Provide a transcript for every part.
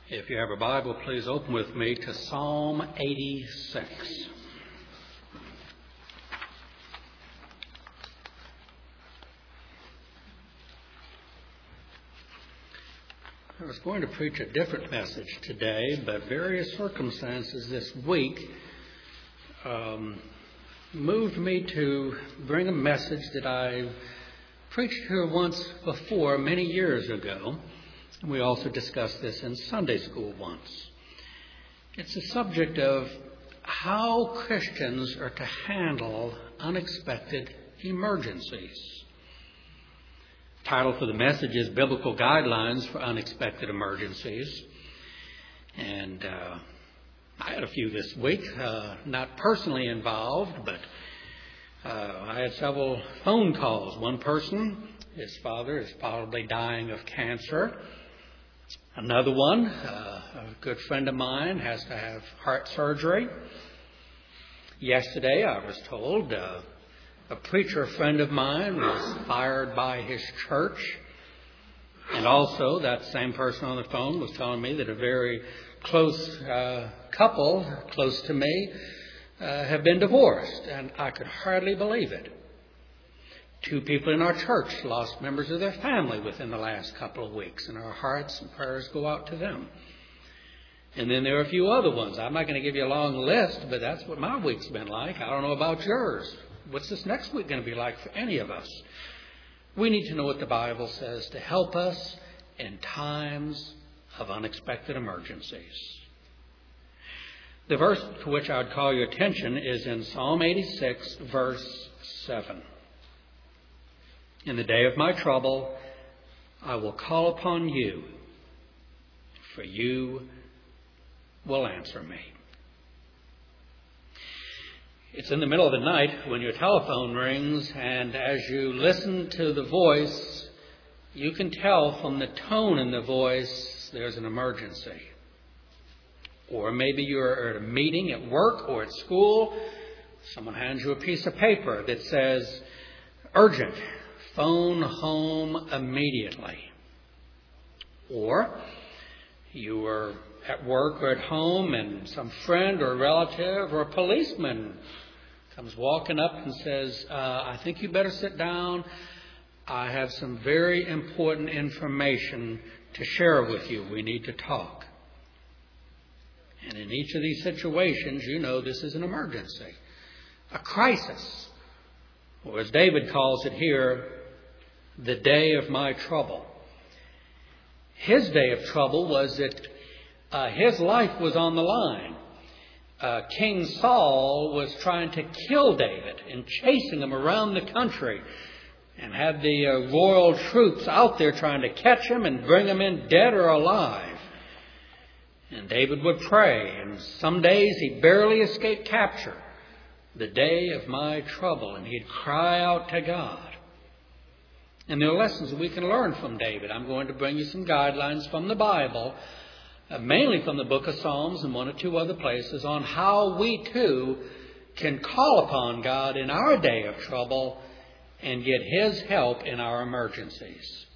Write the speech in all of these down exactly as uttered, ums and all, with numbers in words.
If you have a Bible, please open with me to Psalm eighty-six. I was going to preach a different message today, but various circumstances this week um, moved me to bring a message that I preached here once before, many years ago. We also discussed this in Sunday school once. It's the subject of how Christians are to handle unexpected emergencies. The title for the message is Biblical Guidelines for Unexpected Emergencies. And uh, I had a few this week, uh, not personally involved, but uh, I had several phone calls. One person, his father is probably dying of cancer. Another one, uh, a good friend of mine, has to have heart surgery. Yesterday, I was told uh, a preacher friend of mine was fired by his church. And also, that same person on the phone was telling me that a very close uh, couple, close to me, uh, have been divorced. And I could hardly believe it. Two people in our church lost members of their family within the last couple of weeks, and our hearts and prayers go out to them. And then there are a few other ones. I'm not going to give you a long list, but that's what my week's been like. I don't know about yours. What's this next week going to be like for any of us? We need to know what the Bible says to help us in times of unexpected emergencies. The verse to which I would call your attention is in Psalm eighty-six, verse seven. In the day of my trouble, I will call upon you, for you will answer me. It's in the middle of the night when your telephone rings, and as you listen to the voice, you can tell from the tone in the voice there's an emergency. Or maybe you're at a meeting at work or at school. Someone hands you a piece of paper that says, urgent. Phone home immediately. Or you were at work or at home and some friend or relative or a policeman comes walking up and says, uh, I think you better sit down. I have some very important information to share with you. We need to talk. And in each of these situations, you know this is an emergency, a crisis. Or as David calls it here, the day of my trouble. His day of trouble was that uh, his life was on the line. Uh, King Saul was trying to kill David and chasing him around the country and had the uh, royal troops out there trying to catch him and bring him in dead or alive. And David would pray, and some days he barely escaped capture. The day of my trouble, and he'd cry out to God. And there are lessons that we can learn from David. I'm going to bring you some guidelines from the Bible, uh, mainly from the book of Psalms and one or two other places, on how we too can call upon God in our day of trouble and get His help in our emergencies.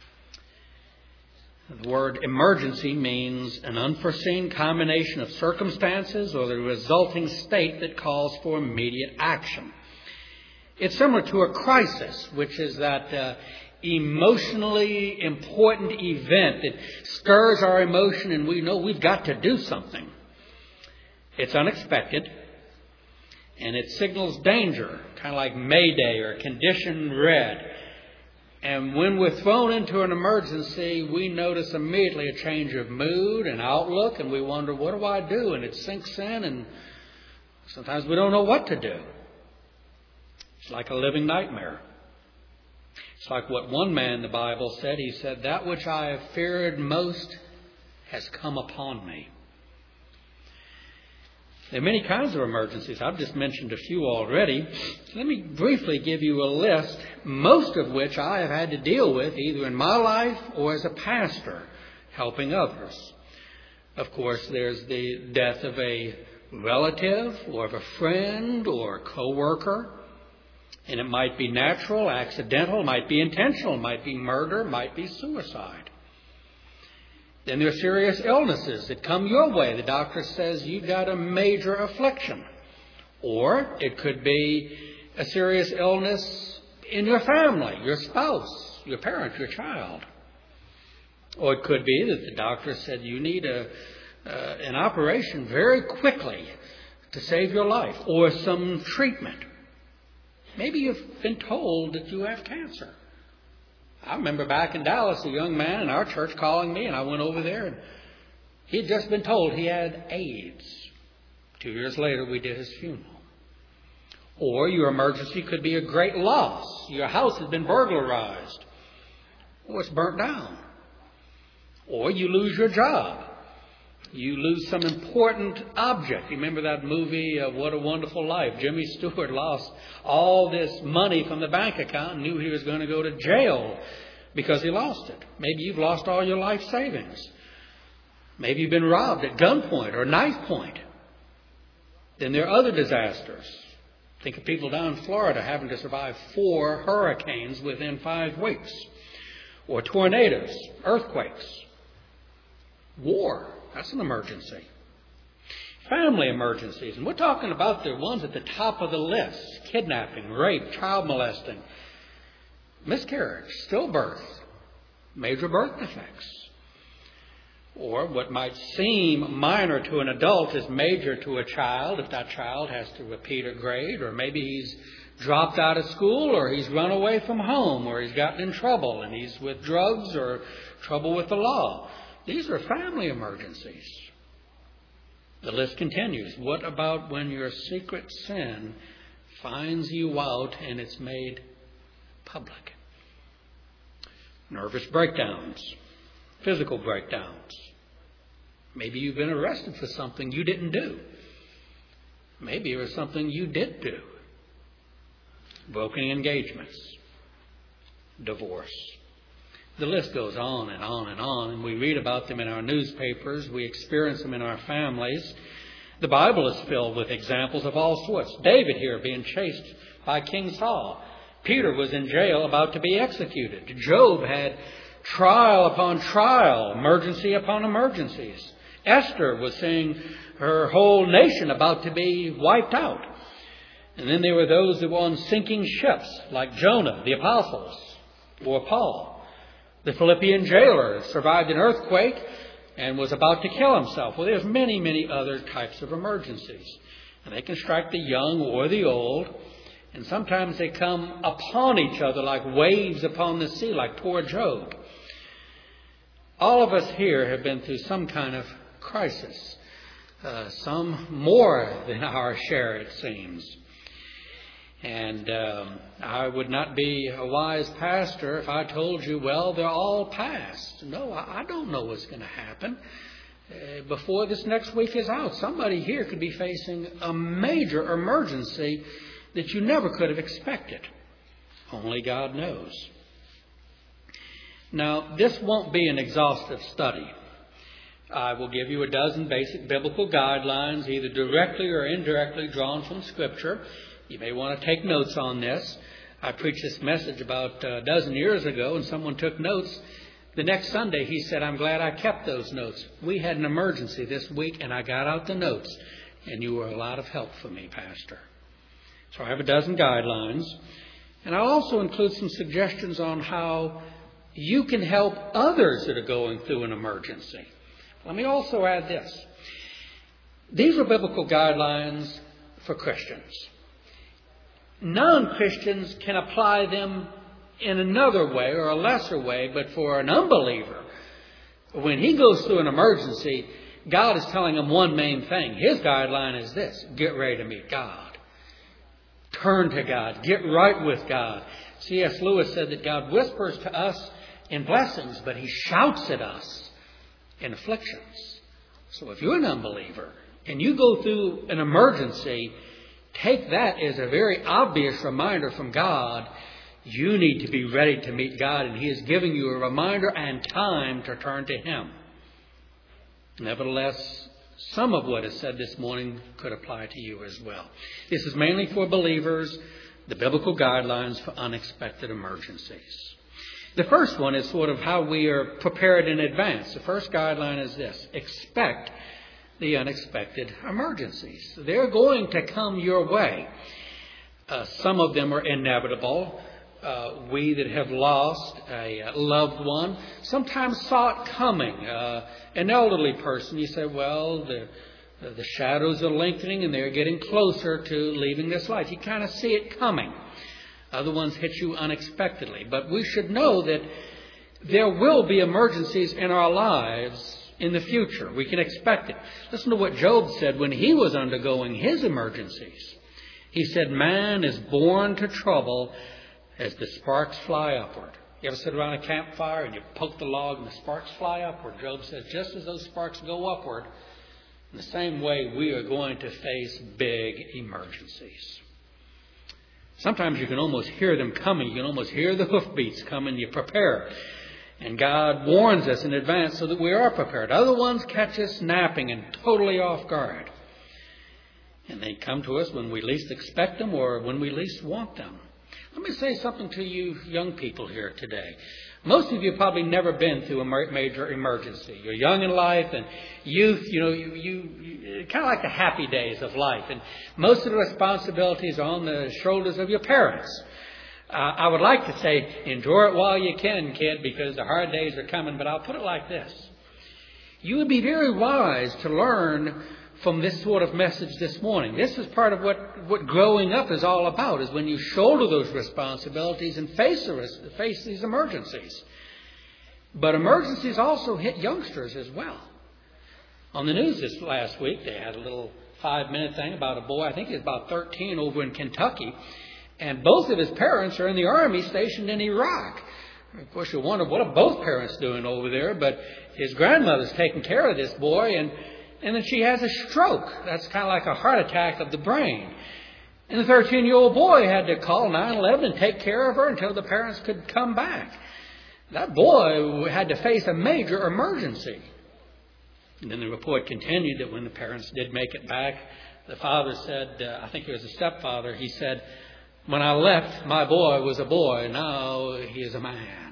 The word emergency means an unforeseen combination of circumstances or the resulting state that calls for immediate action. It's similar to a crisis, which is that uh, emotionally important event that stirs our emotion and we know we've got to do something. It's unexpected and it signals danger, kind of like Mayday or Condition Red. And when we're thrown into an emergency, we notice immediately a change of mood and outlook, and we wonder, what do I do? And it sinks in, and sometimes we don't know what to do. It's like a living nightmare. It's like what one man in the Bible said. He said, that which I have feared most has come upon me. There are many kinds of emergencies. I've just mentioned a few already. Let me briefly give you a list, most of which I have had to deal with either in my life or as a pastor, helping others. Of course, there's the death of a relative or of a friend or a co-worker. And it might be natural, accidental, might be intentional, might be murder, might be suicide. Then there are serious illnesses that come your way. The doctor says you've got a major affliction. Or it could be a serious illness in your family, your spouse, your parent, your child. Or it could be that the doctor said you need a, uh, an operation very quickly to save your life, or some treatment. Maybe you've been told that you have cancer. I remember back in Dallas, a young man in our church calling me, and I went over there, and he had just been told he had AIDS. Two years later, we did his funeral. Or your emergency could be a great loss. Your house has been burglarized, or it's burnt down. Or you lose your job. You lose some important object. You remember that movie, uh, What a Wonderful Life? Jimmy Stewart lost all this money from the bank account and knew he was going to go to jail because he lost it. Maybe you've lost all your life savings. Maybe you've been robbed at gunpoint or knife point. Then there are other disasters. Think of people down in Florida having to survive four hurricanes within five weeks. Or tornadoes, earthquakes, war. That's an emergency. Family emergencies. And we're talking about the ones at the top of the list. Kidnapping, rape, child molesting, miscarriage, stillbirth, major birth defects. Or what might seem minor to an adult is major to a child if that child has to repeat a grade, or maybe he's dropped out of school, or he's run away from home, or he's gotten in trouble and he's with drugs or trouble with the law. These are family emergencies. The list continues. What about when your secret sin finds you out and it's made public? Nervous breakdowns, physical breakdowns. Maybe you've been arrested for something you didn't do. Maybe it was something you did do. Broken engagements, divorce. The list goes on and on and on, and we read about them in our newspapers. We experience them in our families. The Bible is filled with examples of all sorts. David here being chased by King Saul. Peter was in jail about to be executed. Job had trial upon trial, emergency upon emergencies. Esther was seeing her whole nation about to be wiped out. And then there were those that were on sinking ships, like Jonah, the apostles, or Paul. The Philippian jailer survived an earthquake and was about to kill himself. Well, there's many, many other types of emergencies. And they can strike the young or the old. And sometimes they come upon each other like waves upon the sea, like poor Job. All of us here have been through some kind of crisis. Uh, some more than our share, it seems. And um, I would not be a wise pastor if I told you, well, they're all past. No, I, I don't know what's going to happen. Uh, before this next week is out, somebody here could be facing a major emergency that you never could have expected. Only God knows. Now, this won't be an exhaustive study. I will give you a dozen basic biblical guidelines, either directly or indirectly drawn from Scripture. You may want to take notes on this. I preached this message about a dozen years ago, and someone took notes. The next Sunday, he said, I'm glad I kept those notes. We had an emergency this week, and I got out the notes, and you were a lot of help for me, Pastor. So I have a dozen guidelines. And I'll also include some suggestions on how you can help others that are going through an emergency. Let me also add this. These are biblical guidelines for Christians. Non-Christians can apply them in another way or a lesser way, but for an unbeliever, when he goes through an emergency, God is telling him one main thing. His guideline is this: get ready to meet God. Turn to God. Get right with God. C S Lewis said that God whispers to us in blessings, but he shouts at us in afflictions. So if you're an unbeliever and you go through an emergency, take that as a very obvious reminder from God. You need to be ready to meet God, and He is giving you a reminder and time to turn to Him. Nevertheless, some of what is said this morning could apply to you as well. This is mainly for believers, the biblical guidelines for unexpected emergencies. The first one is sort of how we are prepared in advance. The first guideline is this: expect the unexpected emergencies. They're going to come your way. Uh, some of them are inevitable. Uh, we that have lost a loved one sometimes saw it coming. Uh, an elderly person, you say, well, the, the shadows are lengthening and they're getting closer to leaving this life. You kind of see it coming. Other ones hit you unexpectedly. But we should know that there will be emergencies in our lives in the future. We can expect it. Listen to what Job said when he was undergoing his emergencies. He said, man is born to trouble as the sparks fly upward. You ever sit around a campfire and you poke the log and the sparks fly upward? Job says, just as those sparks go upward, in the same way we are going to face big emergencies. Sometimes you can almost hear them coming. You can almost hear the hoofbeats coming. You prepare. And God warns us in advance so that we are prepared. Other ones catch us napping and totally off guard. And they come to us when we least expect them or when we least want them. Let me say something to you young people here today. Most of you have probably never been through a major emergency. You're young in life, and youth, you know, you, you, you kind of like the happy days of life. And most of the responsibilities are on the shoulders of your parents. Uh, I would like to say, endure it while you can, kid, because the hard days are coming. But I'll put it like this. You would be very wise to learn from this sort of message this morning. This is part of what, what growing up is all about, is when you shoulder those responsibilities and face, the, face these emergencies. But emergencies also hit youngsters as well. On the news this last week, they had a little five-minute thing about a boy, I think he was about thirteen, over in Kentucky. And both of his parents are in the Army stationed in Iraq. Of course, you wonder, what are both parents doing over there? But his grandmother's taking care of this boy, and And then she has a stroke. That's kind of like a heart attack of the brain. And the thirteen-year-old boy had to call nine one one and take care of her until the parents could come back. That boy had to face a major emergency. And then the report continued that when the parents did make it back, the father said, uh, I think it was the stepfather, he said, when I left, my boy was a boy. Now he is a man.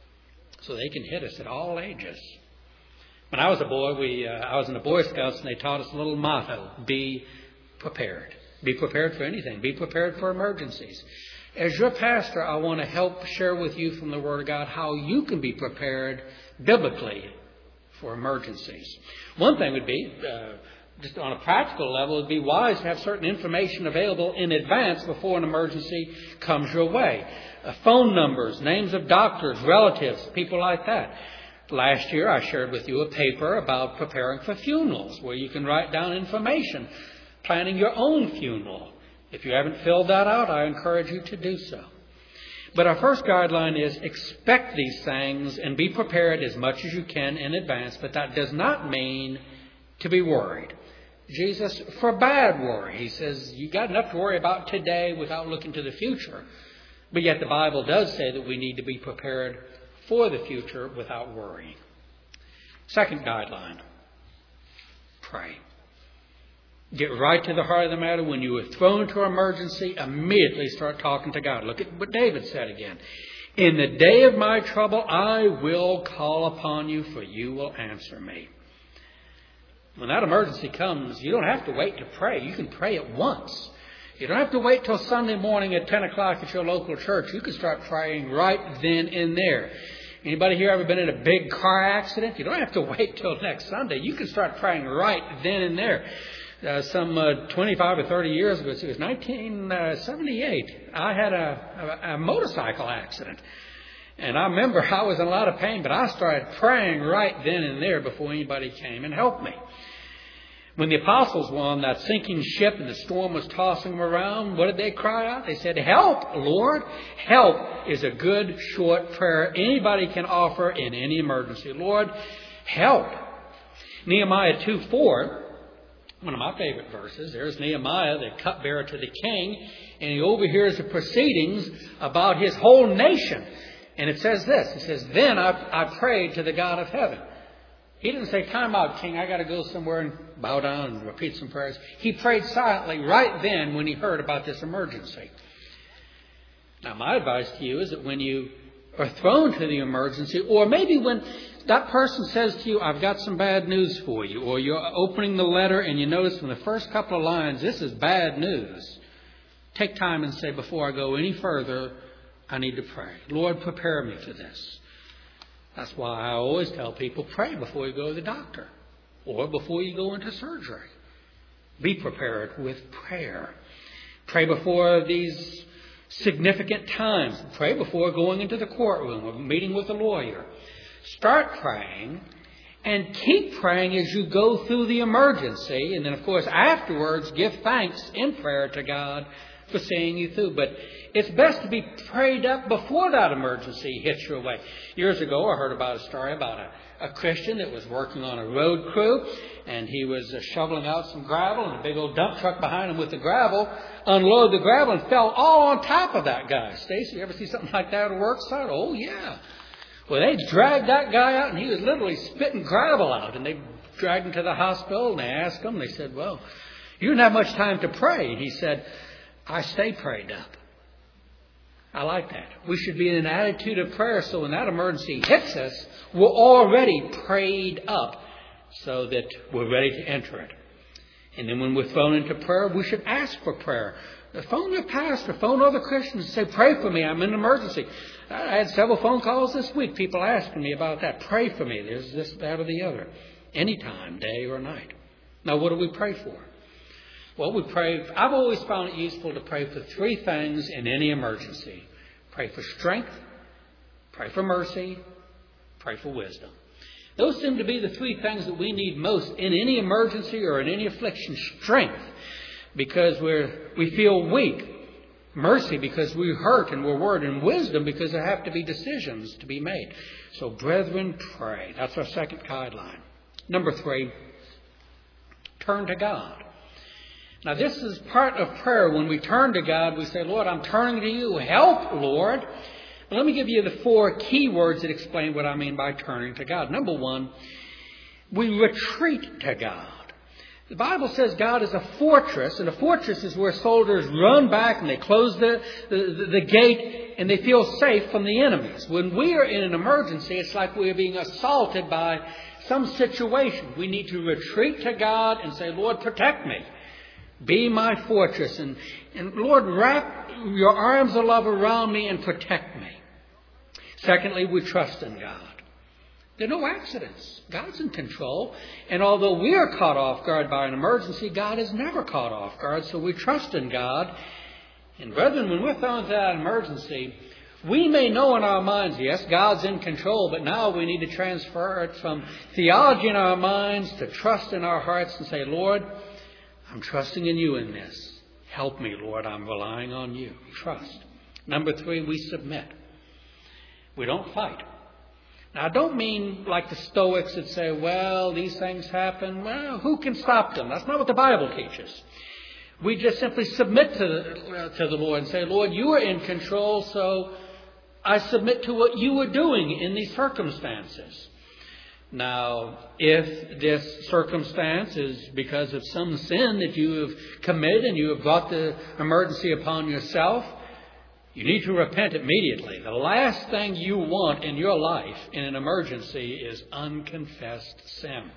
So they can hit us at all ages. When I was a boy, we uh, I was in the Boy Scouts, and they taught us a little motto: be prepared. Be prepared for anything. Be prepared for emergencies. As your pastor, I want to help share with you from the Word of God how you can be prepared biblically for emergencies. One thing would be, uh, just on a practical level, it would be wise to have certain information available in advance before an emergency comes your way. Uh, phone numbers, names of doctors, relatives, people like that. Last year, I shared with you a paper about preparing for funerals, where you can write down information, planning your own funeral. If you haven't filled that out, I encourage you to do so. But our first guideline is expect these things and be prepared as much as you can in advance, but that does not mean to be worried. Jesus forbade worry. He says you got enough to worry about today without looking to the future. But yet the Bible does say that we need to be prepared for the future without worrying. Second guideline, pray. Get right to the heart of the matter. When you are thrown into an emergency, immediately start talking to God. Look at what David said again. In the day of my trouble, I will call upon you, for you will answer me. When that emergency comes, you don't have to wait to pray. You can pray at once. You don't have to wait till Sunday morning at ten o'clock at your local church. You can start praying right then and there. Anybody here ever been in a big car accident? You don't have to wait till next Sunday. You can start praying right then and there. Uh, some uh, twenty-five or thirty years ago, it was nineteen seventy-eight, I had a, a, a motorcycle accident. And I remember I was in a lot of pain, but I started praying right then and there before anybody came and helped me. When the apostles were on that sinking ship and the storm was tossing them around, what did they cry out? They said, help, Lord. Help is a good, short prayer anybody can offer in any emergency. Lord, help. Nehemiah two four, one of my favorite verses. There's Nehemiah, the cupbearer to the king, and he overhears the proceedings about his whole nation. And it says this, it says, then I, I prayed to the God of heaven. He didn't say, time out, king, I got to go somewhere and bow down and repeat some prayers. He prayed silently right then when he heard about this emergency. Now, my advice to you is that when you or thrown to the emergency, or maybe when that person says to you, I've got some bad news for you, or you're opening the letter and you notice in the first couple of lines, this is bad news. Take time and say, before I go any further, I need to pray. Lord, prepare me for this. That's why I always tell people, pray before you go to the doctor or before you go into surgery. Be prepared with prayer. Pray before these significant times. Pray before going into the courtroom or meeting with a lawyer. Start praying and keep praying as you go through the emergency. And then, of course, afterwards, give thanks in prayer to God for seeing you through. But it's best to be prayed up before that emergency hits your way. Years ago, I heard about a story about a, a Christian that was working on a road crew, and he was uh, shoveling out some gravel, and a big old dump truck behind him with the gravel unloaded the gravel and fell all on top of that guy. Stacy, you ever see something like that at a work site? Oh, yeah. Well, they dragged that guy out, and he was literally spitting gravel out, and they dragged him to the hospital, and they asked him, they said, well, you didn't have much time to pray. And he said, I stay prayed up. I like that. We should be in an attitude of prayer so when that emergency hits us, we're already prayed up so that we're ready to enter it. And then when we're thrown into prayer, we should ask for prayer. Phone your pastor, phone other Christians and say, pray for me, I'm in an emergency. I had several phone calls this week, people asking me about that. Pray for me, there's this, that, or the other. Anytime, day or night. Now, what do we pray for? Well, we pray. I've always found it useful to pray for three things in any emergency. Pray for strength, pray for mercy, pray for wisdom. Those seem to be the three things that we need most in any emergency or in any affliction. Strength, because we're, we feel weak. Mercy, because we hurt and we're worried. And wisdom, because there have to be decisions to be made. So, brethren, pray. That's our second guideline. Number three, turn to God. Now, this is part of prayer. When we turn to God, we say, Lord, I'm turning to you. Help, Lord. But let me give you the four key words that explain what I mean by turning to God. Number one, we retreat to God. The Bible says God is a fortress, and a fortress is where soldiers run back and they close the, the, the gate and they feel safe from the enemies. When we are in an emergency, it's like we are being assaulted by some situation. We need to retreat to God and say, Lord, protect me. Be my fortress. And, and Lord, wrap your arms of love around me and protect me. Secondly, we trust in God. There are no accidents. God's in control. And although we are caught off guard by an emergency, God is never caught off guard. So we trust in God. And brethren, when we're thrown into that emergency, we may know in our minds, yes, God's in control, but now we need to transfer it from theology in our minds to trust in our hearts and say, Lord, I'm trusting in you in this. Help me, Lord. I'm relying on you. Trust. Number three, we submit. We don't fight. Now, I don't mean like the Stoics that say, well, these things happen. Well, who can stop them? That's not what the Bible teaches. We just simply submit to the, uh, to the Lord and say, Lord, you are in control, so I submit to what you are doing in these circumstances. Now, if this circumstance is because of some sin that you have committed and you have brought the emergency upon yourself, you need to repent immediately. The last thing you want in your life in an emergency is unconfessed sin.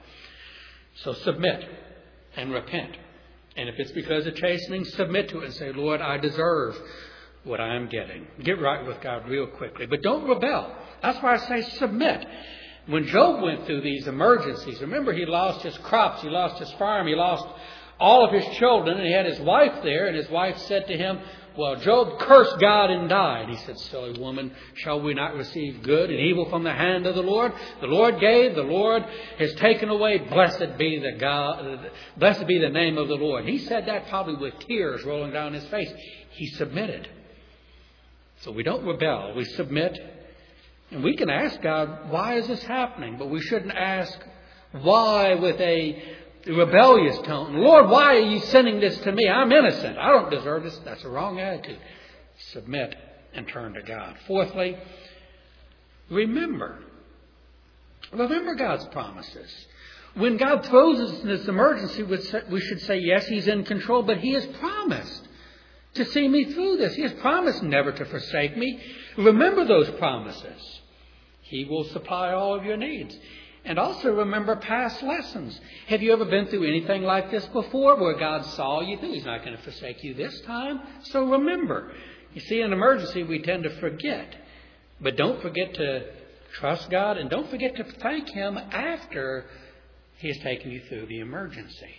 So submit and repent. And if it's because of chastening, submit to it and say, Lord, I deserve what I am getting. Get right with God real quickly. But don't rebel. That's why I say submit. When Job went through these emergencies, remember he lost his crops, he lost his farm, he lost all of his children, and he had his wife there, and his wife said to him, well, Job cursed God and died. He said, silly woman, shall we not receive good and evil from the hand of the Lord? The Lord gave, the Lord has taken away. Blessed be the God, blessed be the name of the Lord. He said that probably with tears rolling down his face. He submitted. So we don't rebel, we submit. And we can ask God, why is this happening? But we shouldn't ask why with a rebellious tone. Lord, why are you sending this to me? I'm innocent. I don't deserve this. That's a wrong attitude. Submit and turn to God. Fourthly, remember. Remember God's promises. When God throws us in this emergency, we should say, yes, He's in control, but He has promised to see me through this. He has promised never to forsake me. Remember those promises. He will supply all of your needs. And also remember past lessons. Have you ever been through anything like this before where God saw you through? He's not going to forsake you this time. So remember. You see, in an emergency, we tend to forget. But don't forget to trust God, and don't forget to thank Him after He has taken you through the emergency.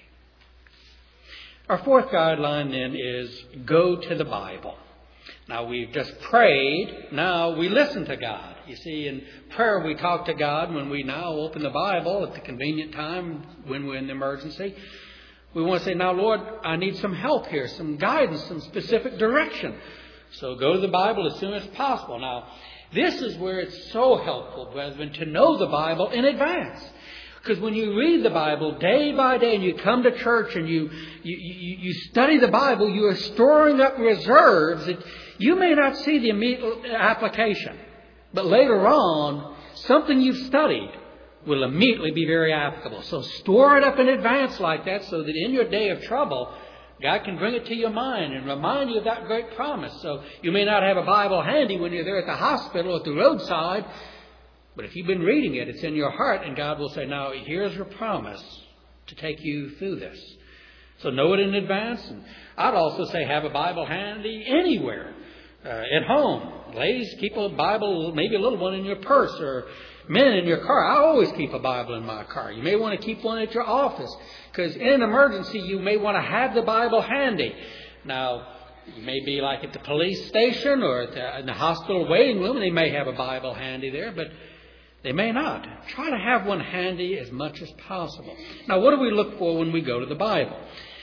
Our fourth guideline then is go to the Bible. Now, we've just prayed. Now we listen to God. You see, in prayer we talk to God. When we now open the Bible at the convenient time when we're in the emergency, we want to say, now, Lord, I need some help here, some guidance, some specific direction. So go to the Bible as soon as possible. Now, this is where it's so helpful, brethren, to know the Bible in advance. Because when you read the Bible day by day and you come to church and you, you, you, you study the Bible, you are storing up reserves that you may not see the immediate application. But later on, something you've studied will immediately be very applicable. So store it up in advance like that so that in your day of trouble, God can bring it to your mind and remind you of that great promise. So you may not have a Bible handy when you're there at the hospital or at the roadside, but if you've been reading it, it's in your heart, and God will say, now, here's your promise to take you through this. So know it in advance. And I'd also say have a Bible handy anywhere, uh, at home. Ladies, keep a Bible, maybe a little one in your purse, or men in your car. I always keep a Bible in my car. You may want to keep one at your office, because in an emergency, you may want to have the Bible handy. Now, you may be like at the police station or at the, in the hospital waiting room, and they may have a Bible handy there, but they may not. Try to have one handy as much as possible. Now, what do we look for when we go to the Bible?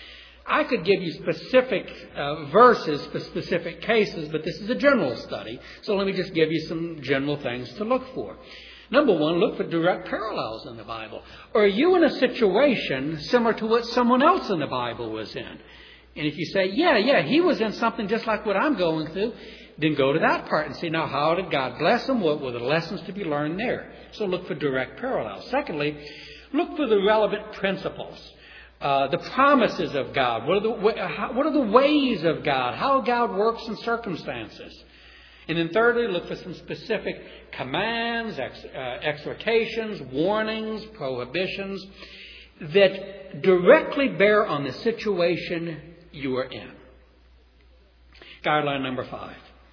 I could give you specific uh, verses for specific cases, but this is a general study, so let me just give you some general things to look for. Number one, look for direct parallels in the Bible. Are you in a situation similar to what someone else in the Bible was in? And if you say, yeah, yeah, he was in something just like what I'm going through, then go to that part and see, now, how did God bless them? What were the lessons to be learned there? So look for direct parallels. Secondly, look for the relevant principles, uh, the promises of God. What are the, what are the ways of God? How God works in circumstances. And then thirdly, look for some specific commands, ex, uh, exhortations, warnings, prohibitions that directly bear on the situation you are in. Guideline number five.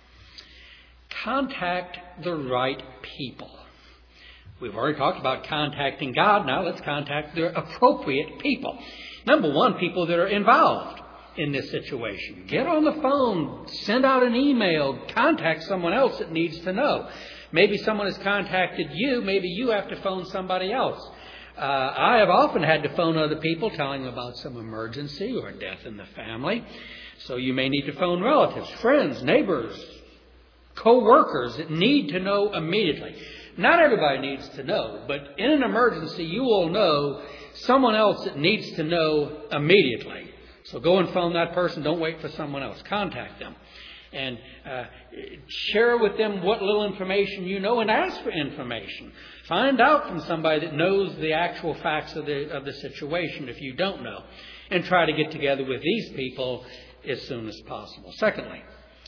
Contact the right people. We've already talked about contacting God. Now let's contact the appropriate people. Number one, people that are involved in this situation. Get on the phone, send out an email, contact someone else that needs to know. Maybe someone has contacted you. Maybe you have to phone somebody else. Uh, I have often had to phone other people telling them about some emergency or death in the family. So you may need to phone relatives, friends, neighbors, co-workers that need to know immediately. Not everybody needs to know, but in an emergency, you will know someone else that needs to know immediately. So go and phone that person. Don't wait for someone else. Contact them. And uh, share with them what little information you know and ask for information. Find out from somebody that knows the actual facts of the, of the situation if you don't know. And try to get together with these people as soon as possible. Secondly,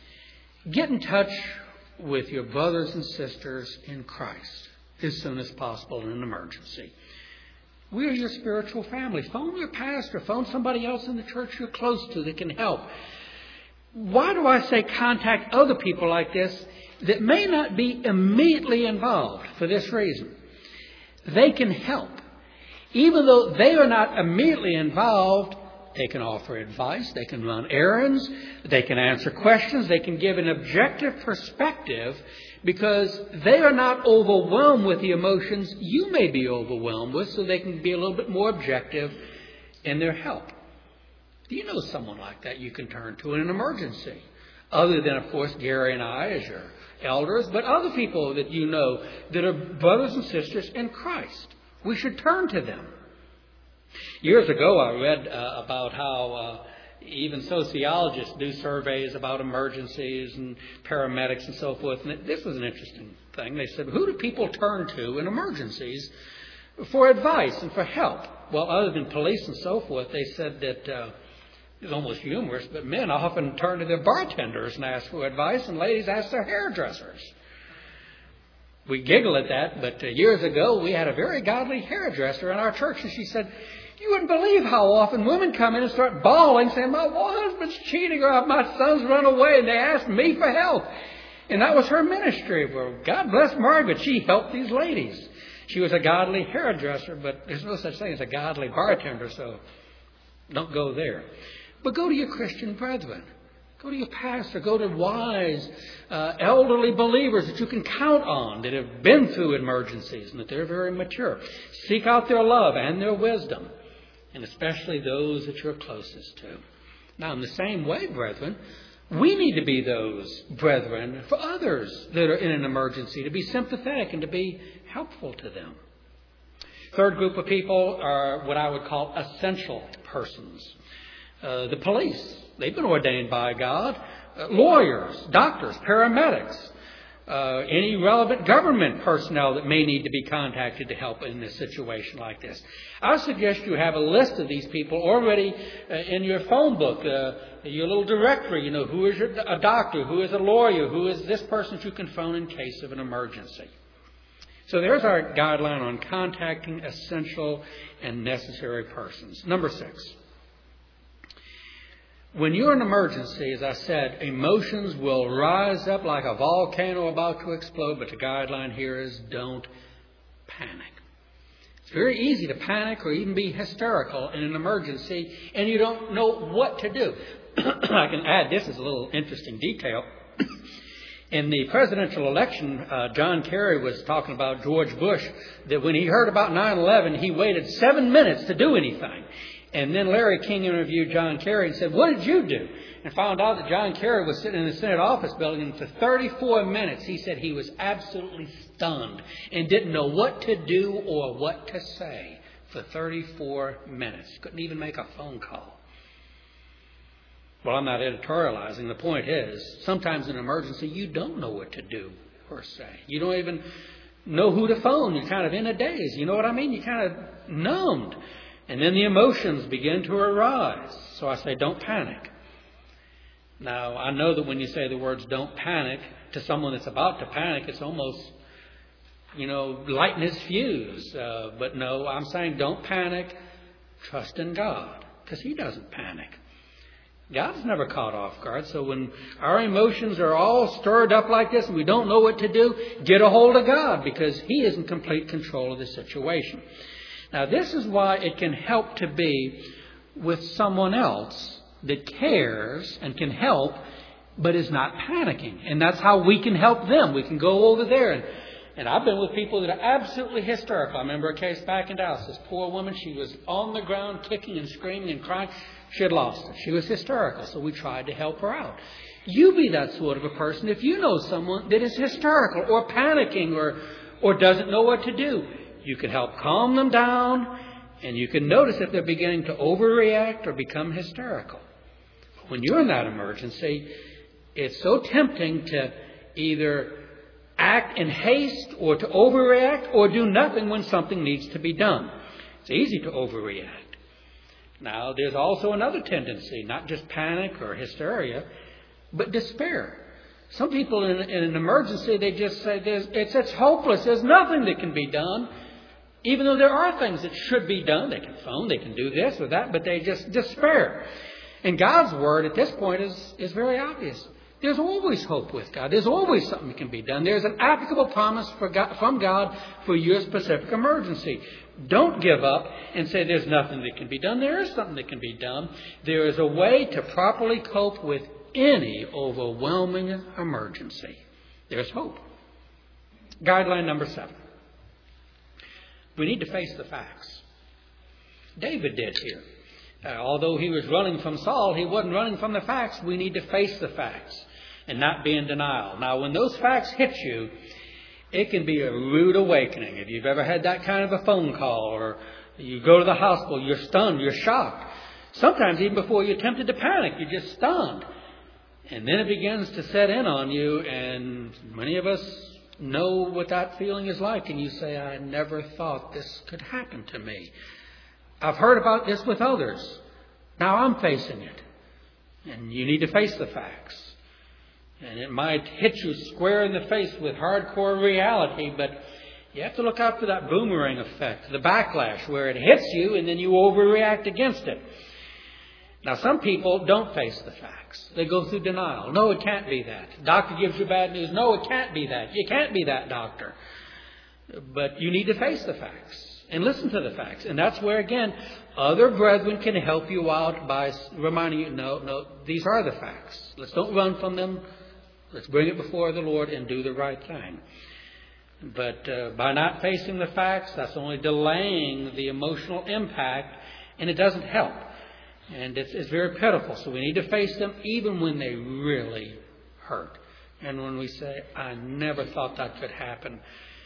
get in touch with your brothers and sisters in Christ as soon as possible in an emergency. We are your spiritual family. Phone your pastor. Phone somebody else in the church you're close to that can help. Why do I say contact other people like this that may not be immediately involved? For this reason. They can help. Even though they are not immediately involved, they can offer advice, they can run errands, they can answer questions, they can give an objective perspective because they are not overwhelmed with the emotions you may be overwhelmed with, so they can be a little bit more objective in their help. Do you know someone like that you can turn to in an emergency? Other than, of course, Gary and I as your elders, but other people that you know that are brothers and sisters in Christ. We should turn to them. Years ago, I read uh, about how uh, even sociologists do surveys about emergencies and paramedics and so forth. And this was an interesting thing. They said, who do people turn to in emergencies for advice and for help? Well, other than police and so forth, they said that uh, It's almost humorous, but men often turn to their bartenders and ask for advice, and ladies ask their hairdressers. We giggle at that, but uh, years ago we had a very godly hairdresser in our church, and she said, "You wouldn't believe how often women come in and start bawling, saying, 'My husband's cheating,' or 'My son's run away,' and they ask me for help." And that was her ministry. Well, God bless Margaret. She helped these ladies. She was a godly hairdresser, but there's no such thing as a godly bartender, so don't go there. But go to your Christian brethren. Go to your pastor. Go to wise, uh, elderly believers that you can count on, that have been through emergencies and that they're very mature. Seek out their love and their wisdom, and especially those that you're closest to. Now, in the same way, brethren, we need to be those brethren for others that are in an emergency, to be sympathetic and to be helpful to them. Third group of people are what I would call essential persons. Uh, the police, they've been ordained by God. Uh, lawyers, doctors, paramedics, uh, any relevant government personnel that may need to be contacted to help in a situation like this. I suggest you have a list of these people already uh, in your phone book, uh, your little directory. You know, who is your, a doctor, who is a lawyer, who is this person that you can phone in case of an emergency. So there's our guideline on contacting essential and necessary persons. Number six. When you're in an emergency, as I said, emotions will rise up like a volcano about to explode, but the guideline here is don't panic. It's very easy to panic or even be hysterical in an emergency, and you don't know what to do. I can add this as a little interesting detail. In the presidential election, uh, John Kerry was talking about George Bush, that when he heard about nine eleven, he waited seven minutes to do anything. And then Larry King interviewed John Kerry and said, "What did you do?" And found out that John Kerry was sitting in the Senate office building, and for thirty-four minutes he said he was absolutely stunned and didn't know what to do or what to say for thirty-four minutes. Couldn't even make a phone call. Well, I'm not editorializing. The point is, sometimes in an emergency you don't know what to do, per se. You don't even know who to phone. You're kind of in a daze. You know what I mean? You're kind of numbed. And then the emotions begin to arise. So I say, don't panic. Now, I know that when you say the words don't panic to someone that's about to panic, it's almost, you know, lighting his fuse. Uh, but no, I'm saying don't panic. Trust in God, because He doesn't panic. God's never caught off guard. So when our emotions are all stirred up like this and we don't know what to do, get a hold of God, because He is in complete control of the situation. Now, this is why it can help to be with someone else that cares and can help, but is not panicking. And that's how we can help them. We can go over there. And, and I've been with people that are absolutely hysterical. I remember a case back in Dallas. This poor woman, she was on the ground kicking and screaming and crying. She had lost it. She was hysterical, so we tried to help her out. You be that sort of a person if you know someone that is hysterical or panicking or, or doesn't know what to do. You can help calm them down, and you can notice if they're beginning to overreact or become hysterical. When you're in that emergency, it's so tempting to either act in haste or to overreact or do nothing when something needs to be done. It's easy to overreact. Now, there's also another tendency, not just panic or hysteria, but despair. Some people in, in an emergency, they just say, There's, it's, it's hopeless. There's nothing that can be done. Even though there are things that should be done. They can phone, they can do this or that, but they just despair. And God's Word at this point is, is very obvious. There's always hope with God. There's always something that can be done. There's an applicable promise for God, from God for your specific emergency. Don't give up and say there's nothing that can be done. There is something that can be done. There is a way to properly cope with any overwhelming emergency. There's hope. Guideline number seven. We need to face the facts. David did here. Uh, although he was running from Saul, he wasn't running from the facts. We need to face the facts and not be in denial. Now, when those facts hit you, it can be a rude awakening. If you've ever had that kind of a phone call, or you go to the hospital, you're stunned, you're shocked. Sometimes even before you're tempted to panic, you're just stunned. And then it begins to set in on you, and many of us know what that feeling is like, and you say, I never thought this could happen to me. I've heard about this with others. Now I'm facing it. And you need to face the facts. And it might hit you square in the face with hardcore reality, but you have to look out for that boomerang effect, the backlash, where it hits you and then you overreact against it. Now, some people don't face the facts. They go through denial. No, it can't be that. Doctor gives you bad news. No, it can't be that. You can't be that, doctor. But you need to face the facts and listen to the facts. And that's where, again, other brethren can help you out by reminding you, no, no, these are the facts. Let's don't run from them. Let's bring it before the Lord and do the right thing. But uh, by not facing the facts, that's only delaying the emotional impact, and it doesn't help. And it's, it's very pitiful. So we need to face them even when they really hurt. And when we say, I never thought that could happen.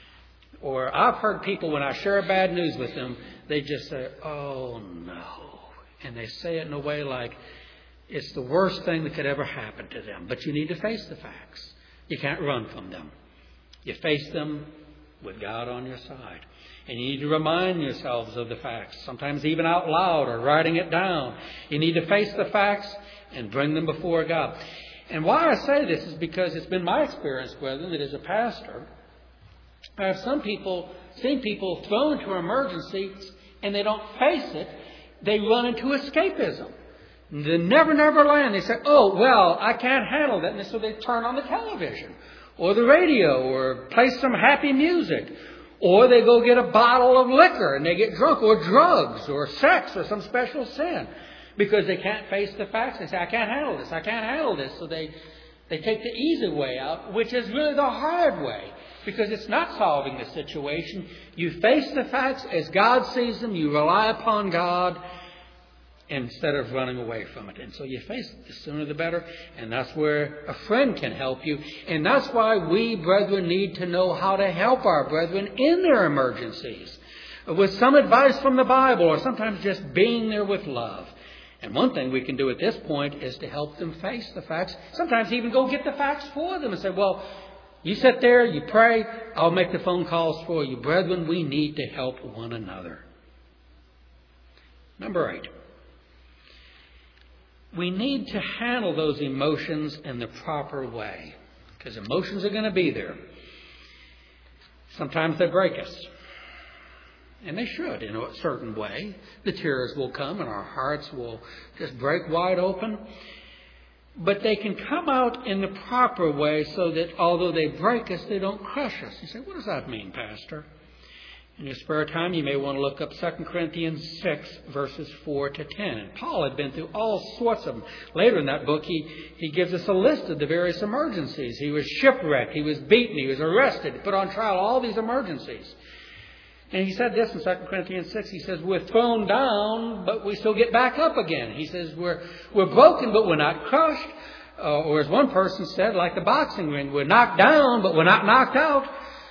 Or I've heard people, when I share bad news with them, they just say, oh no. And they say it in a way like it's the worst thing that could ever happen to them. But you need to face the facts. You can't run from them. You face them with God on your side. And you need to remind yourselves of the facts, sometimes even out loud or writing it down. You need to face the facts and bring them before God. And why I say this is because it's been my experience, brethren, that as a pastor, I have some people, seen people thrown into emergencies and they don't face it. They run into escapism. They never, never land. They say, oh, well, I can't handle that. And so they turn on the television or the radio or play some happy music. Or they go get a bottle of liquor and they get drunk, or drugs or sex or some special sin. Because they can't face the facts. They say, I can't handle this. I can't handle this. So they, they take the easy way out, which is really the hard way. Because it's not solving the situation. You face the facts as God sees them. You rely upon God instead of running away from it. And so you face it. The sooner the better. And that's where a friend can help you. And that's why we, brethren, need to know how to help our brethren in their emergencies. With some advice from the Bible, or sometimes just being there with love. And one thing we can do at this point is to help them face the facts. Sometimes even go get the facts for them and say, well, you sit there, you pray, I'll make the phone calls for you. Brethren, we need to help one another. Number eight. We need to handle those emotions in the proper way. Because emotions are going to be there. Sometimes they break us. And they should in a certain way. The tears will come and our hearts will just break wide open. But they can come out in the proper way so that although they break us, they don't crush us. You say, what does that mean, Pastor? In your spare time, you may want to look up Second Corinthians six, verses four to ten. And Paul had been through all sorts of them. Later in that book, he, he gives us a list of the various emergencies. He was shipwrecked, he was beaten, he was arrested, put on trial, all these emergencies. And he said this in Second Corinthians six. He says, we're thrown down, but we still get back up again. He says, we're, we're broken, but we're not crushed. Uh, or as one person said, like the boxing ring, we're knocked down, but we're not knocked out.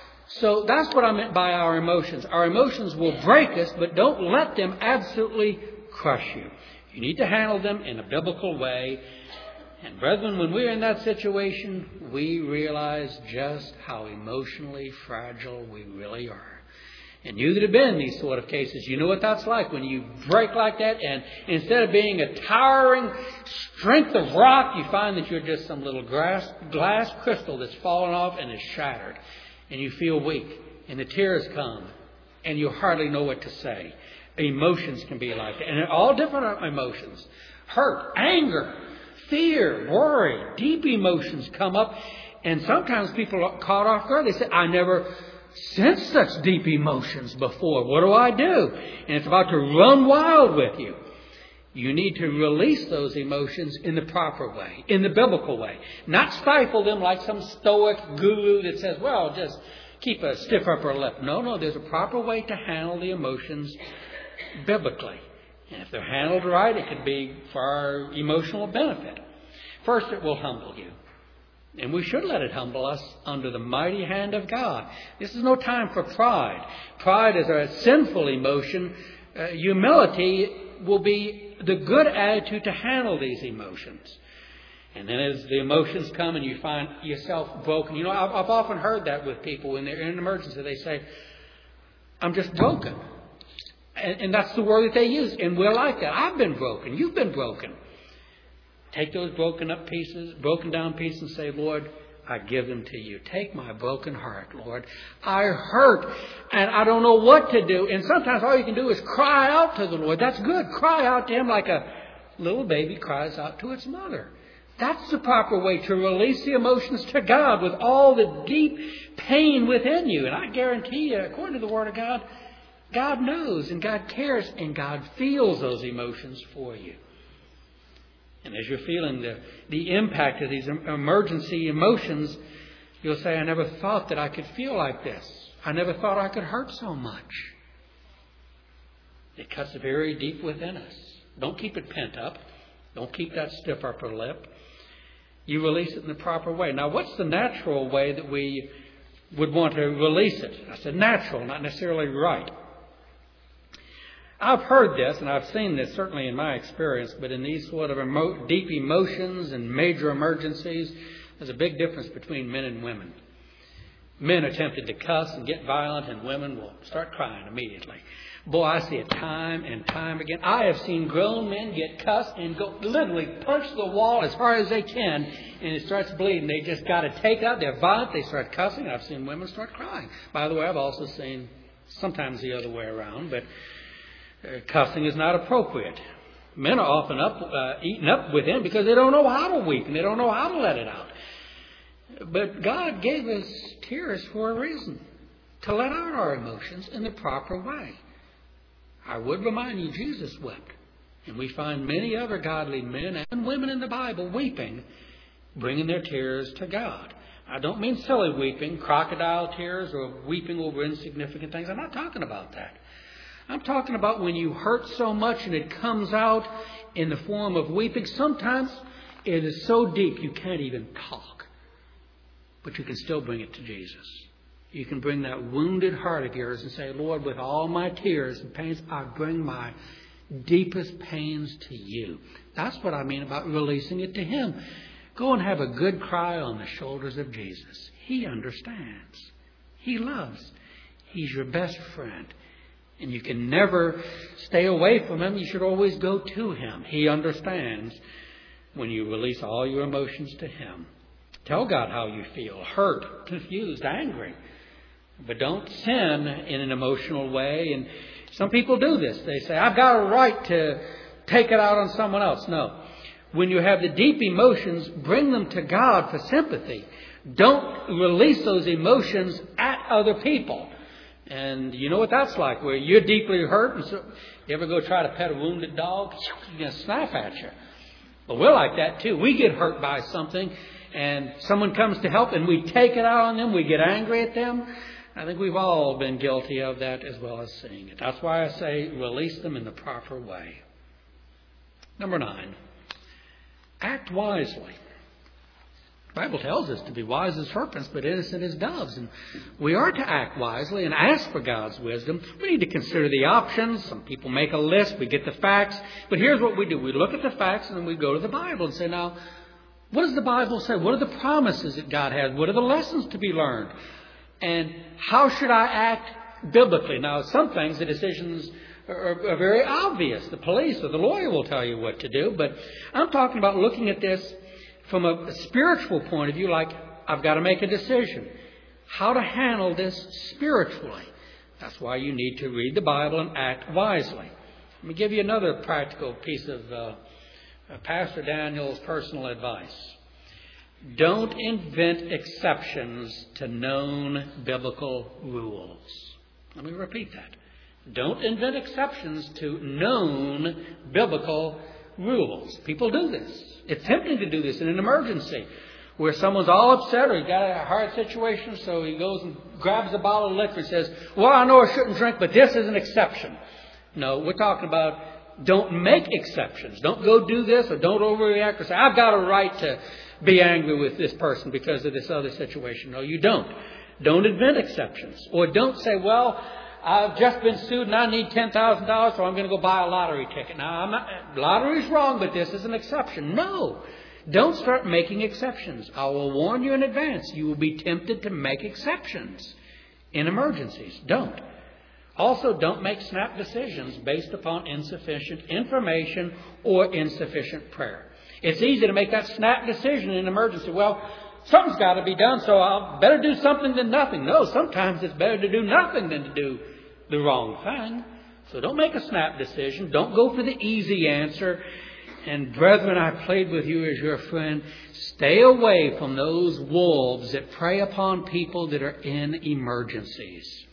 So that's what I meant by our emotions. Our emotions will break us, but don't let them absolutely crush you. You need to handle them in a biblical way. And brethren, when we're in that situation, we realize just how emotionally fragile we really are. And you that have been in these sort of cases, you know what that's like when you break like that. And instead of being a towering strength of rock, you find that you're just some little glass, glass crystal that's fallen off and is shattered. And you feel weak. And the tears come. And you hardly know what to say. Emotions can be like that. And all different emotions. Hurt, anger, fear, worry, deep emotions come up. And sometimes people are caught off guard. They say, I never sensed such deep emotions before. What do I do? And it's about to run wild with you. You need to release those emotions in the proper way, in the biblical way. Not stifle them like some stoic guru that says, well, just keep a stiff upper lip. No, no, there's a proper way to handle the emotions biblically. And if they're handled right, it can be for our emotional benefit. First, it will humble you. And we should let it humble us under the mighty hand of God. This is no time for pride. Pride is a sinful emotion. Uh, humility will be the good attitude to handle these emotions. And then as the emotions come and you find yourself broken. You know, I've, I've often heard that with people when they're in an emergency. They say, I'm just broken. And, and that's the word that they use. And we're like that. I've been broken. You've been broken. Take those broken up pieces, broken down pieces and say, Lord, I give them to you. Take my broken heart, Lord. I hurt and I don't know what to do. And sometimes all you can do is cry out to the Lord. That's good. Cry out to Him like a little baby cries out to its mother. That's the proper way to release the emotions to God with all the deep pain within you. And I guarantee you, according to the Word of God, God knows and God cares and God feels those emotions for you. And as you're feeling the, the impact of these emergency emotions, you'll say, I never thought that I could feel like this. I never thought I could hurt so much. It cuts very deep within us. Don't keep it pent up. Don't keep that stiff upper lip. You release it in the proper way. Now, what's the natural way that we would want to release it? I said natural, not necessarily right. I've heard this, and I've seen this certainly in my experience, but in these sort of emo- deep emotions and major emergencies, there's a big difference between men and women. Men are tempted to cuss and get violent, and women will start crying immediately. Boy, I see it time and time again. I have seen grown men get cussed and go literally punch the wall as hard as they can, and it starts bleeding. They just got to take it out. They're violent. They start cussing. I've seen women start crying. By the way, I've also seen sometimes the other way around, but uh, cussing is not appropriate. Men are often up, uh, eaten up within because they don't know how to weep and they don't know how to let it out. But God gave us tears for a reason, to let out our emotions in the proper way. I would remind you, Jesus wept. And we find many other godly men and women in the Bible weeping, bringing their tears to God. I don't mean silly weeping, crocodile tears, or weeping over insignificant things. I'm not talking about that. I'm talking about when you hurt so much and it comes out in the form of weeping. Sometimes it is so deep you can't even talk. But you can still bring it to Jesus. You can bring that wounded heart of yours and say, Lord, with all my tears and pains, I bring my deepest pains to you. That's what I mean about releasing it to Him. Go and have a good cry on the shoulders of Jesus. He understands. He loves. He's your best friend. And you can never stay away from Him. You should always go to Him. He understands when you release all your emotions to Him. Tell God how you feel. Hurt, confused, angry. But don't sin in an emotional way. And some people do this. They say, I've got a right to take it out on someone else. No. When you have the deep emotions, bring them to God for sympathy. Don't release those emotions at other people. And you know what that's like, where you're deeply hurt. And so you ever go try to pet a wounded dog? He's going to snap at you. Well, we're like that too. We get hurt by something and someone comes to help and we take it out on them. We get angry at them. I think we've all been guilty of that as well as seeing it. That's why I say release them in the proper way. Number nine, act wisely. The Bible tells us to be wise as serpents, but innocent as doves. And we are to act wisely and ask for God's wisdom. We need to consider the options. Some people make a list. We get the facts. But here's what we do. We look at the facts and then we go to the Bible and say, now, what does the Bible say? What are the promises that God has? What are the lessons to be learned? And how should I act biblically? Now, some things, the decisions are, are very obvious. The police or the lawyer will tell you what to do. But I'm talking about looking at this from a, a spiritual point of view, like I've got to make a decision. How to handle this spiritually. That's why you need to read the Bible and act wisely. Let me give you another practical piece of uh, Pastor Daniel's personal advice. Don't invent exceptions to known biblical rules. Let me repeat that. Don't invent exceptions to known biblical rules. People do this. It's tempting to do this in an emergency where someone's all upset or he's got a hard situation, so he goes and grabs a bottle of liquor and says, well, I know I shouldn't drink, but this is an exception. No, we're talking about don't make exceptions. Don't go do this or don't overreact or say, I've got a right to be angry with this person because of this other situation. No, you don't. Don't invent exceptions. Or don't say, well, I've just been sued and I need ten thousand dollars, so I'm going to go buy a lottery ticket. Now, I'm not, lottery's wrong, but this is an exception. No. Don't start making exceptions. I will warn you in advance. You will be tempted to make exceptions in emergencies. Don't. Also, don't make snap decisions based upon insufficient information or insufficient prayer. It's easy to make that snap decision in an emergency. Well, something's got to be done, so I'll better do something than nothing. No, sometimes it's better to do nothing than to do the wrong thing. So don't make a snap decision. Don't go for the easy answer. And brethren, I plead with you as your friend, stay away from those wolves that prey upon people that are in emergencies.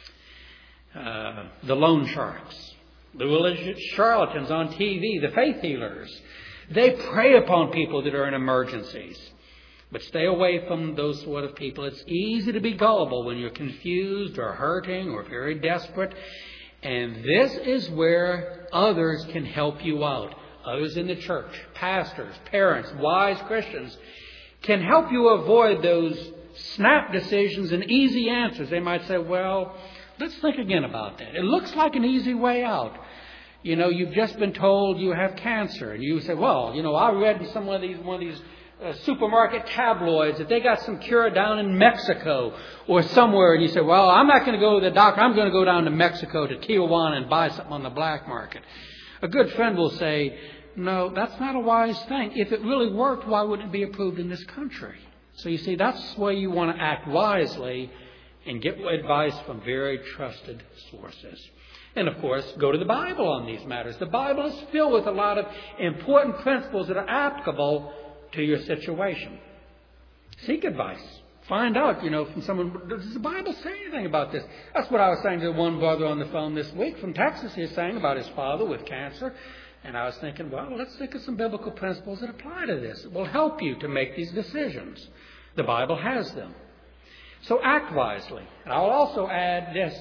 Uh, the loan sharks, the religious charlatans on T V, the faith healers, they prey upon people that are in emergencies. But stay away from those sort of people. It's easy to be gullible when you're confused or hurting or very desperate. And this is where others can help you out. Others in the church, pastors, parents, wise Christians, can help you avoid those snap decisions and easy answers. They might say, well, let's think again about that. It looks like an easy way out. You know, you've just been told you have cancer. And you say, well, you know, I read in some of these, one of these uh, supermarket tabloids that they got some cure down in Mexico or somewhere. And you say, well, I'm not going to go to the doctor. I'm going to go down to Mexico, to Tijuana, and buy something on the black market. A good friend will say, no, that's not a wise thing. If it really worked, why wouldn't it be approved in this country? So you see, that's where you want to act wisely and get advice from very trusted sources. And of course, go to the Bible on these matters. The Bible is filled with a lot of important principles that are applicable to your situation. Seek advice. Find out, you know, from someone, does the Bible say anything about this? That's what I was saying to one brother on the phone this week from Texas. He was saying about his father with cancer. And I was thinking, well, let's think of some biblical principles that apply to this. It will help you to make these decisions. The Bible has them. So act wisely. And I'll also add this.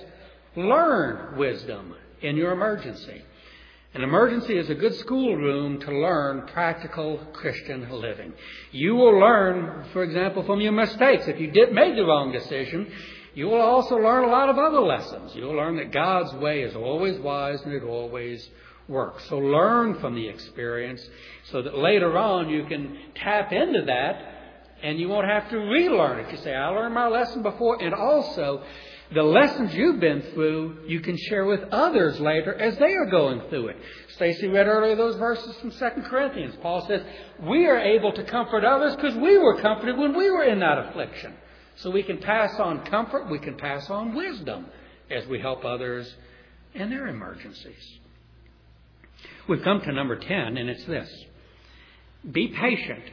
Learn wisdom in your emergency. An emergency is a good schoolroom to learn practical Christian living. You will learn, for example, from your mistakes. If you did make the wrong decision, you will also learn a lot of other lessons. You will learn that God's way is always wise and it always works. So learn from the experience so that later on you can tap into that and you won't have to relearn it. You say, I learned my lesson before, and also the lessons you've been through, you can share with others later as they are going through it. Stacy read earlier those verses from Second Corinthians. Paul says, we are able to comfort others because we were comforted when we were in that affliction. So we can pass on comfort, we can pass on wisdom as we help others in their emergencies. We've come to number ten, and it's this. Be patient,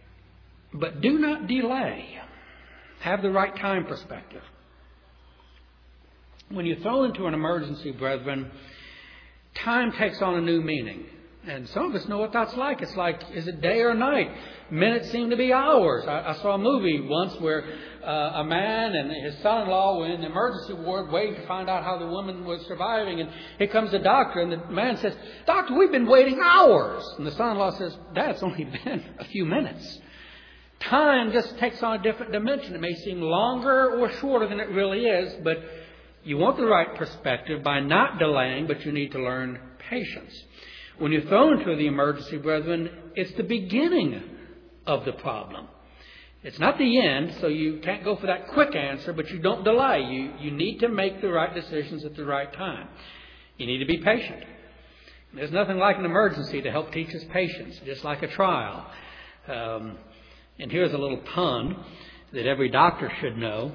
but do not delay. Have the right time perspective. When you throw into an emergency, brethren, time takes on a new meaning. And some of us know what that's like. It's like, is it day or night? Minutes seem to be hours. I, I saw a movie once where uh, a man and his son-in-law were in the emergency ward waiting to find out how the woman was surviving. And here comes the doctor, and the man says, Doctor, we've been waiting hours. And the son-in-law says, Dad, it's only been a few minutes. Time just takes on a different dimension. It may seem longer or shorter than it really is, but you want the right perspective by not delaying, but you need to learn patience. When you're thrown into the emergency, brethren, it's the beginning of the problem. It's not the end, so you can't go for that quick answer, but you don't delay. You, you need to make the right decisions at the right time. You need to be patient. There's nothing like an emergency to help teach us patience, just like a trial. Um, and here's a little pun that every doctor should know.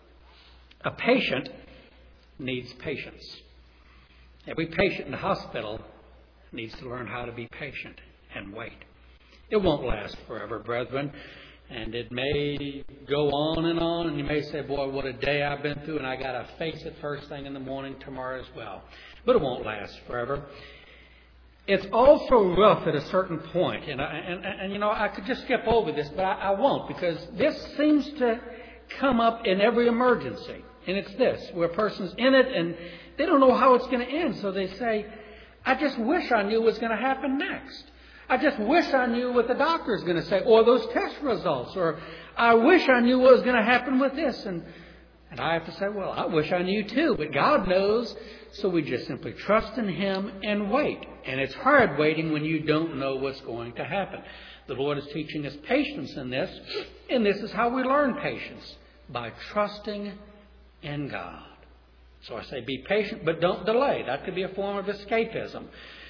A patient needs patience. Every patient in the hospital needs to learn how to be patient and wait. It won't last forever, brethren, and it may go on and on, and you may say, boy, what a day I've been through, and I got to face it first thing in the morning tomorrow as well. But it won't last forever. It's also rough at a certain point, and, I, and, and you know, I could just skip over this, but I, I won't, because this seems to come up in every emergency. And it's this, where a person's in it and they don't know how it's going to end. So they say, I just wish I knew what's going to happen next. I just wish I knew what the doctor is going to say, or those test results, or I wish I knew what was going to happen with this. And, and I have to say, well, I wish I knew too, but God knows. So we just simply trust in Him and wait. And it's hard waiting when you don't know what's going to happen. The Lord is teaching us patience in this, and this is how we learn patience, by trusting in God. So I say be patient, but don't delay. That could be a form of escapism.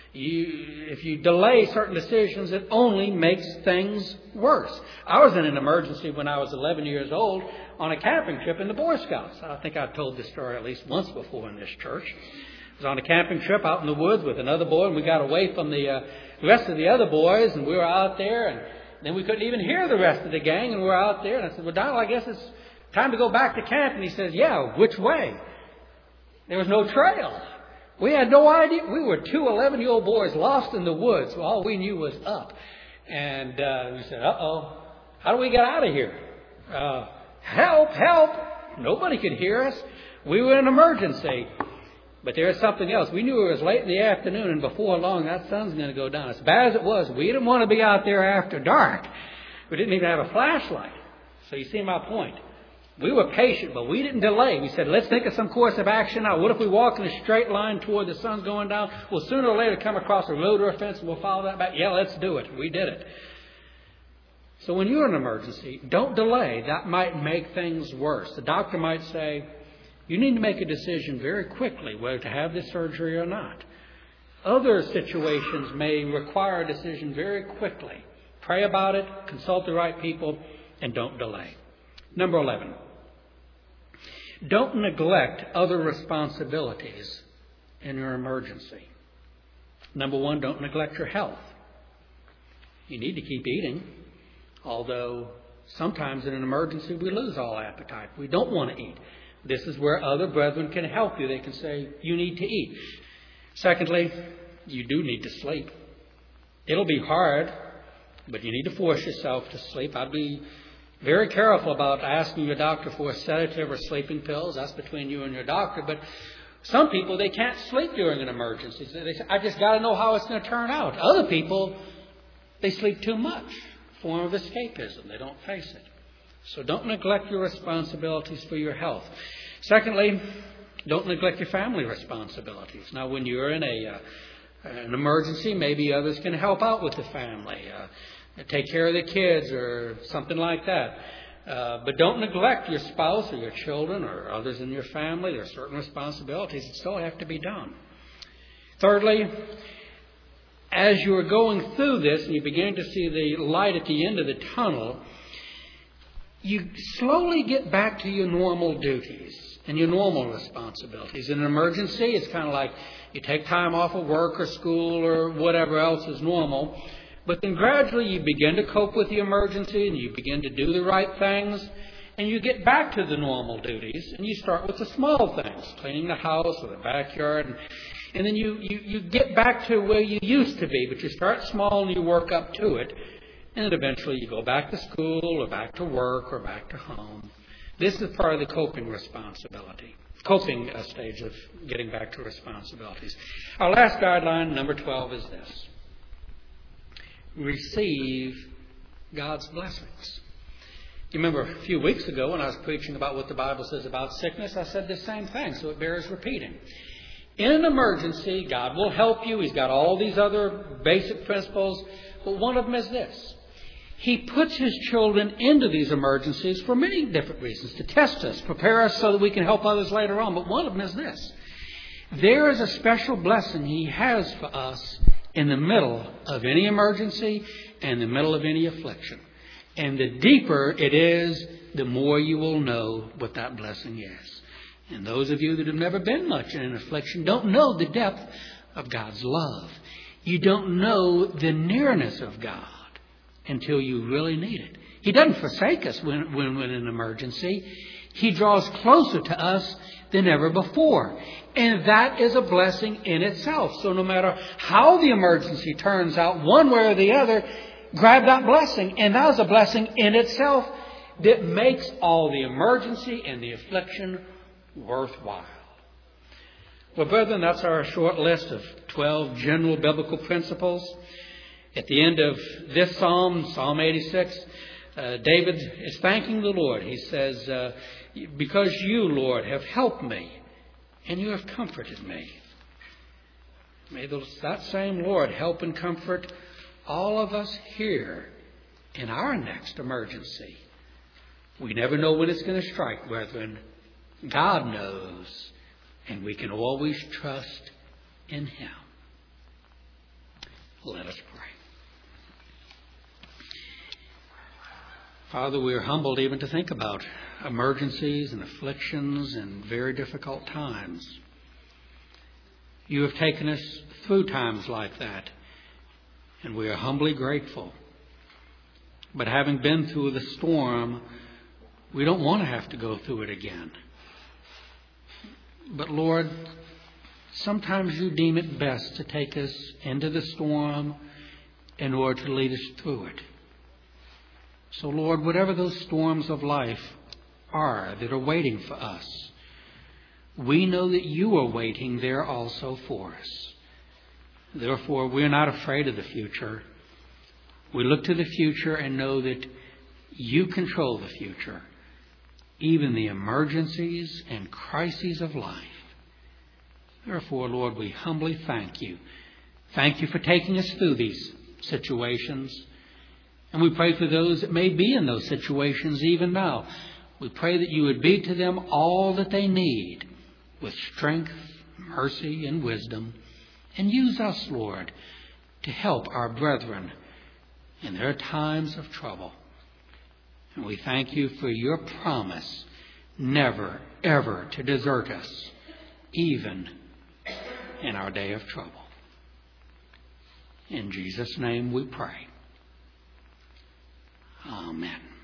You, if you delay certain decisions, it only makes things worse. I was in an emergency when I was eleven years old on a camping trip in the Boy Scouts. I think I've told this story at least once before in this church. I was on a camping trip out in the woods with another boy, and we got away from the uh, rest of the other boys, and we were out there, and then we couldn't even hear the rest of the gang, and we were out there, and I said, well, Donald, I guess it's time to go back to camp. And he says, yeah, which way? There was no trail. We had no idea. We were two eleven-year-old boys lost in the woods. So all we knew was up. And uh, we said, uh-oh, how do we get out of here? Uh, help, help. Nobody could hear us. We were in an emergency. But there was something else. We knew it was late in the afternoon, and before long, that sun's going to go down. As bad as it was, we didn't want to be out there after dark. We didn't even have a flashlight. So you see my point. We were patient, but we didn't delay. We said, let's think of some course of action now. What if we walk in a straight line toward the sun's going down? We'll sooner or later come across a road or a fence, and we'll follow that back. Yeah, let's do it. We did it. So when you're in an emergency, don't delay. That might make things worse. The doctor might say, you need to make a decision very quickly whether to have this surgery or not. Other situations may require a decision very quickly. Pray about it, consult the right people, and don't delay. Number eleven. Don't neglect other responsibilities in your emergency. Number one, don't neglect your health. You need to keep eating, although sometimes in an emergency we lose all appetite. We don't want to eat. This is where other brethren can help you. They can say, you need to eat. Secondly, you do need to sleep. It'll be hard, but you need to force yourself to sleep. I'd be very careful about asking your doctor for a sedative or sleeping pills. That's between you and your doctor. But some people, they can't sleep during an emergency. So they say, I just got to know how it's going to turn out. Other people, they sleep too much. Form of escapism. They don't face it. So don't neglect your responsibilities for your health. Secondly, don't neglect your family responsibilities. Now, when you're in a uh, an emergency, maybe others can help out with the family. Uh, take care of the kids or something like that. Uh, but don't neglect your spouse or your children or others in your family. There are certain responsibilities that still have to be done. Thirdly, as you are going through this and you begin to see the light at the end of the tunnel, you slowly get back to your normal duties and your normal responsibilities. In an emergency, it's kind of like you take time off of work or school or whatever else is normal. But then gradually you begin to cope with the emergency and you begin to do the right things and you get back to the normal duties and you start with the small things, cleaning the house or the backyard. And, and then you, you, you get back to where you used to be, but you start small and you work up to it. And then eventually you go back to school or back to work or back to home. This is part of the coping responsibility, coping uh, stage of getting back to responsibilities. Our last guideline, number twelve, is this. Receive God's blessings. You remember a few weeks ago when I was preaching about what the Bible says about sickness, I said the same thing, so it bears repeating. In an emergency, God will help you. He's got all these other basic principles, but one of them is this. He puts His children into these emergencies for many different reasons, to test us, prepare us so that we can help others later on. But one of them is this. There is a special blessing He has for us in the middle of any emergency and the middle of any affliction. And the deeper it is, the more you will know what that blessing is. And those of you that have never been much in an affliction don't know the depth of God's love. You don't know the nearness of God until you really need it. He doesn't forsake us when, when we're in an emergency. He draws closer to us than ever before. And that is a blessing in itself. So no matter how the emergency turns out, one way or the other, grab that blessing. And that is a blessing in itself that makes all the emergency and the affliction worthwhile. Well, brethren, that's our short list of twelve general biblical principles. At the end of this psalm, Psalm eighty-six, uh, David is thanking the Lord. He says, uh, because you, Lord, have helped me and you have comforted me. May those, that same Lord help and comfort all of us here in our next emergency. We never know when it's going to strike, brethren. God knows, and we can always trust in Him. Let us pray. Father, we are humbled even to think about emergencies and afflictions and very difficult times. You have taken us through times like that, and we are humbly grateful. But having been through the storm, we don't want to have to go through it again. But Lord, sometimes you deem it best to take us into the storm in order to lead us through it. So Lord, whatever those storms of life are that are waiting for us, we know that you are waiting there also for us. Therefore, we're not afraid of the future. We look to the future and know that you control the future, even the emergencies and crises of life. Therefore, Lord, we humbly thank you. Thank you for taking us through these situations. And we pray for those that may be in those situations even now. We pray that you would be to them all that they need with strength, mercy, and wisdom. And use us, Lord, to help our brethren in their times of trouble. And we thank you for your promise never, ever to desert us, even in our day of trouble. In Jesus' name we pray. Amen.